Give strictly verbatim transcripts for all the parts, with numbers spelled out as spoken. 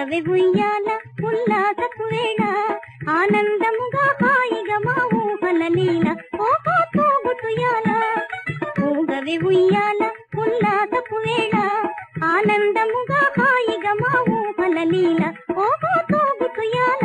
ఊగవే ఉయ్యాల ఉల్లాసపు వేళ ఆనందముగా హాయిగా మా ఊహల లీల ఓహో తూగుతుయాల ఊగవే ఉయ్యాల ఉల్లాసపు వేళ ఆనందముగా హాయిగా మా ఊహల లీల ఓహో తూగుతుయాల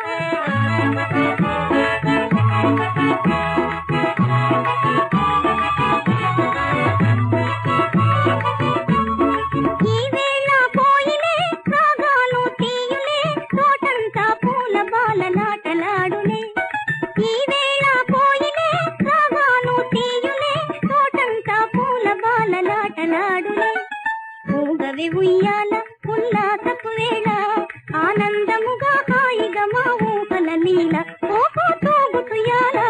ఊగవే ఉయ్యాల ఉల్లాసపు వేళ ఆనందముగా హాయిగా మా ఊహల లీల ఓహో తూగుతుయాల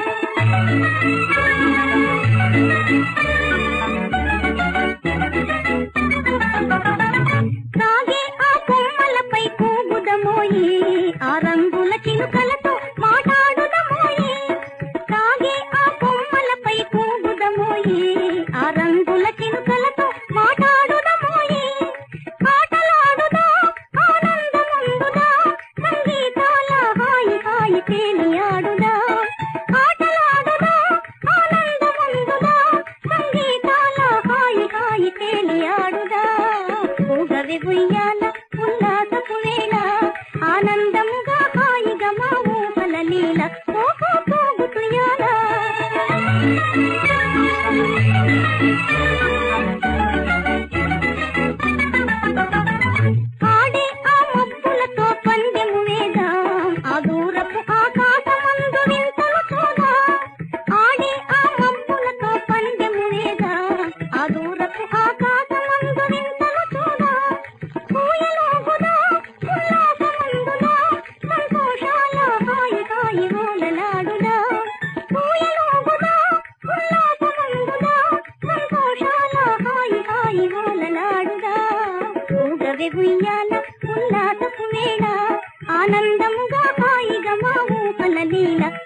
సాగే ఆ కొమ్మలపై కూగుదమోయి ఆ రంగుల చిలుకలతో మాట్లాడుదమోయి సాగే ఆ కొమ్మలపై కూగుదమోయి ఆ రంగుల చిలుకలతో మాట్లాడుదమోయి ఆటలాడుదా ఆనందముందుదా సంగీతాల హాయి హాయి తేలియాడుదా ఆటలాడుదా ఆనందముందుదా సంగీతాల హాయి హాయి తేలియాడుదా ఊగవే ఉయ్యాల ఉల్లాసపు వేళ ఆనందముగా హాయిగా మా ఊహల లీల ఓహో తూగుతుయాల ఆడే ఆ మబ్బులతో పందెము వేద్దాం ఆ దూరపు ఆకాశమందు వింతలు చూద్దాం ఆడే ఆ మబ్బులతో పందెము వేద్దాం ఆ దూరపు ఆకాశమందు వింతలు చూద్దాం ఊయలూగుదా ఉల్లాసమందుదా సంతోషాల హాయి హాయి ఊలలాడుదా ఊయలూగుదా ఉల్లాసమందుదా సంతోషాల హాయి హాయి ఊలలాడుదా ఊగవే ఉయ్యాల ఉల్లాసపు వేళ ఆనందముగా హాయిగా మా ఊహల లీల